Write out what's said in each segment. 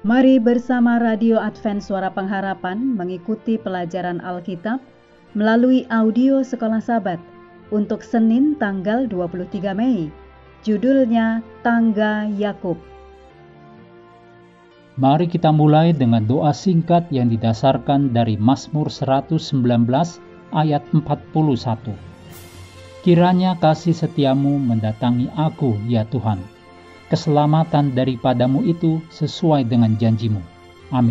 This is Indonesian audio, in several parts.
Mari bersama Radio Advent Suara Pengharapan mengikuti pelajaran Alkitab melalui audio Sekolah Sabat untuk Senin tanggal 23 Mei. Judulnya Tangga Yakub. Mari kita mulai dengan doa singkat yang didasarkan dari Mazmur 119 ayat 41. Kiranya kasih setiamu mendatangi aku, ya Tuhan. Keselamatan daripadamu itu sesuai dengan janjimu. Amin.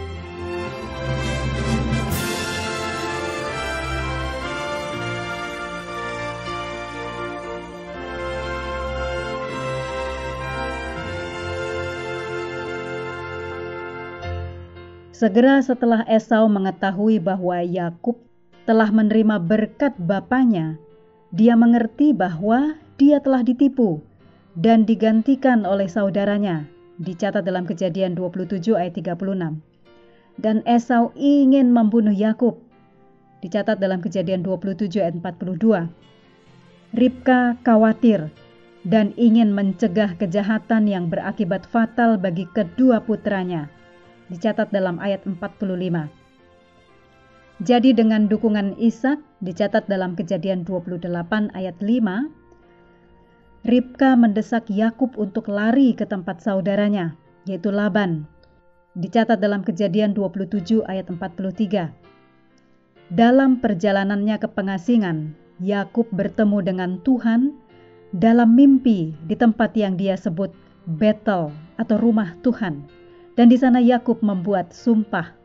Segera setelah Esau mengetahui bahwa Yakub telah menerima berkat bapaknya, dia mengerti bahwa dia telah ditipu dan digantikan oleh saudaranya, dicatat dalam Kejadian 27 ayat 36. Dan Esau ingin membunuh Yakub, dicatat dalam Kejadian 27 ayat 42. Ribka khawatir dan ingin mencegah kejahatan yang berakibat fatal bagi kedua putranya, dicatat dalam ayat 45. Jadi dengan dukungan Ishak, dicatat dalam Kejadian 28 ayat 5, Ribka mendesak Yakub untuk lari ke tempat saudaranya, yaitu Laban, dicatat dalam Kejadian 27 ayat 43. Dalam perjalanannya ke pengasingan, Yakub bertemu dengan Tuhan dalam mimpi di tempat yang dia sebut Betel atau rumah Tuhan, dan di sana Yakub membuat sumpah.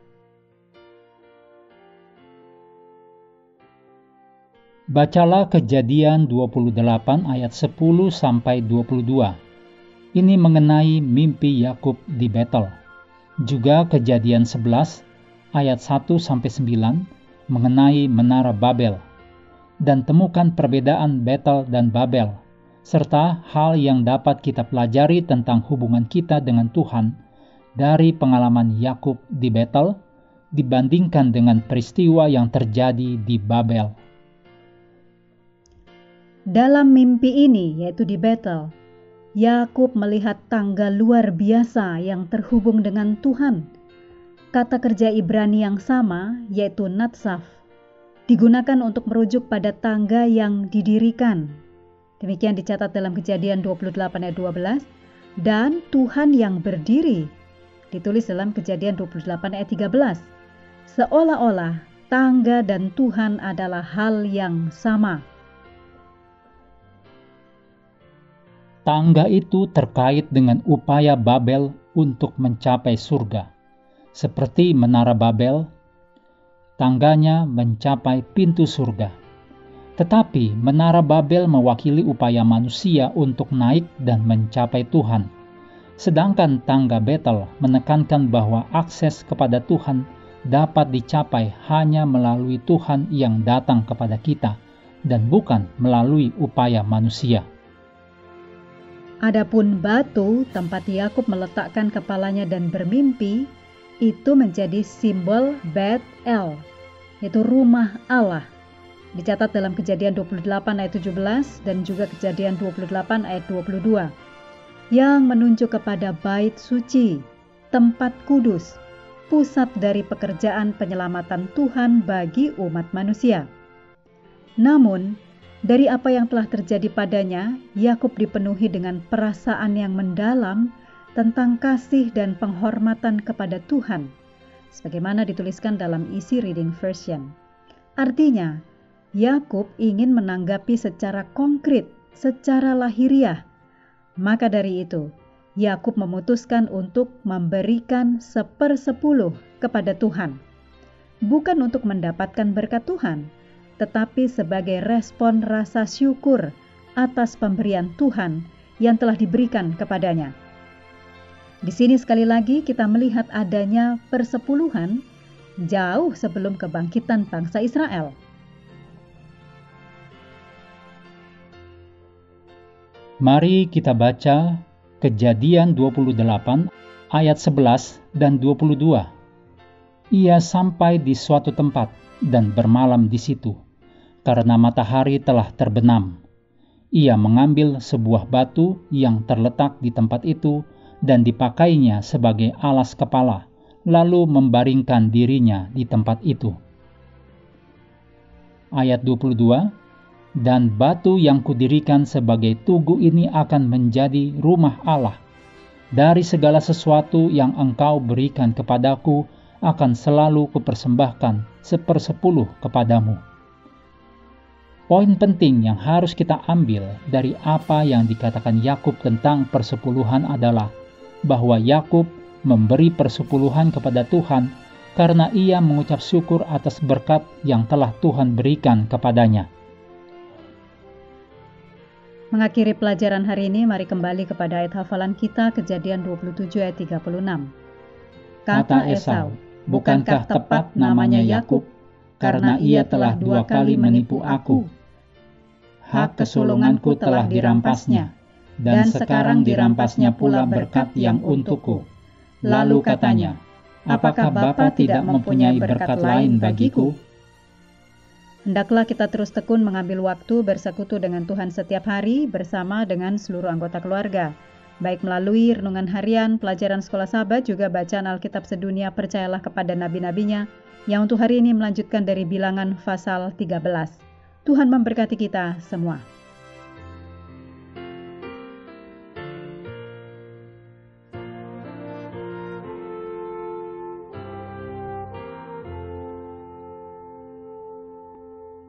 Bacalah Kejadian 28 ayat 10 sampai 22. Ini mengenai mimpi Yakub di Betel. Juga Kejadian 11 ayat 1 sampai 9 mengenai menara Babel. Dan temukan perbedaan Betel dan Babel, serta hal yang dapat kita pelajari tentang hubungan kita dengan Tuhan dari pengalaman Yakub di Betel dibandingkan dengan peristiwa yang terjadi di Babel. Dalam mimpi ini, yaitu di Betel, Yakub melihat tangga luar biasa yang terhubung dengan Tuhan. Kata kerja Ibrani yang sama, yaitu natsaf, digunakan untuk merujuk pada tangga yang didirikan. Demikian dicatat dalam Kejadian 28 ayat 12, dan Tuhan yang berdiri, ditulis dalam Kejadian 28 ayat 13. Seolah-olah tangga dan Tuhan adalah hal yang sama. Tangga itu terkait dengan upaya Babel untuk mencapai surga. Seperti menara Babel, tangganya mencapai pintu surga. Tetapi menara Babel mewakili upaya manusia untuk naik dan mencapai Tuhan. Sedangkan tangga Betel menekankan bahwa akses kepada Tuhan dapat dicapai hanya melalui Tuhan yang datang kepada kita dan bukan melalui upaya manusia. Adapun batu tempat Yakub meletakkan kepalanya dan bermimpi, itu menjadi simbol Bet-El, yaitu rumah Allah. Dicatat dalam Kejadian 28 ayat 17 dan juga Kejadian 28 ayat 22, yang menunjuk kepada bait suci, tempat kudus, pusat dari pekerjaan penyelamatan Tuhan bagi umat manusia. Namun, dari apa yang telah terjadi padanya, Yakub dipenuhi dengan perasaan yang mendalam tentang kasih dan penghormatan kepada Tuhan, sebagaimana dituliskan dalam isi reading version. Artinya, Yakub ingin menanggapi secara konkret, secara lahiriah. Maka dari itu, Yakub memutuskan untuk memberikan 1/10 kepada Tuhan, bukan untuk mendapatkan berkat Tuhan, tetapi sebagai respon rasa syukur atas pemberian Tuhan yang telah diberikan kepadanya. Di sini sekali lagi kita melihat adanya persepuluhan jauh sebelum kebangkitan bangsa Israel. Mari kita baca Kejadian 28 ayat 11 dan 22. Ia sampai di suatu tempat dan bermalam di situ, karena matahari telah terbenam. Ia mengambil sebuah batu yang terletak di tempat itu dan dipakainya sebagai alas kepala, lalu membaringkan dirinya di tempat itu. Ayat 22, dan batu yang kudirikan sebagai tugu ini akan menjadi rumah Allah. Dari segala sesuatu yang engkau berikan kepadaku akan selalu kupersembahkan 1/10 kepadamu. Poin penting yang harus kita ambil dari apa yang dikatakan Yakub tentang persepuluhan adalah bahwa Yakub memberi persepuluhan kepada Tuhan karena ia mengucap syukur atas berkat yang telah Tuhan berikan kepadanya. Mengakhiri pelajaran hari ini, mari kembali kepada ayat hafalan kita, Kejadian 27 ayat 36. Kata Esau, bukankah tepat namanya Yakub, karena ia telah 2 kali menipu aku. Hak kesulunganku telah dirampasnya, dan sekarang dirampasnya pula berkat yang untukku. Lalu katanya, apakah Bapa tidak mempunyai berkat lain bagiku? Hendaklah kita terus tekun mengambil waktu bersekutu dengan Tuhan setiap hari bersama dengan seluruh anggota keluarga, baik melalui renungan harian, pelajaran sekolah sahabat, juga bacaan Alkitab sedunia Percayalah kepada nabi-nabinya, yang untuk hari ini melanjutkan dari Bilangan pasal 13. Tuhan memberkati kita semua.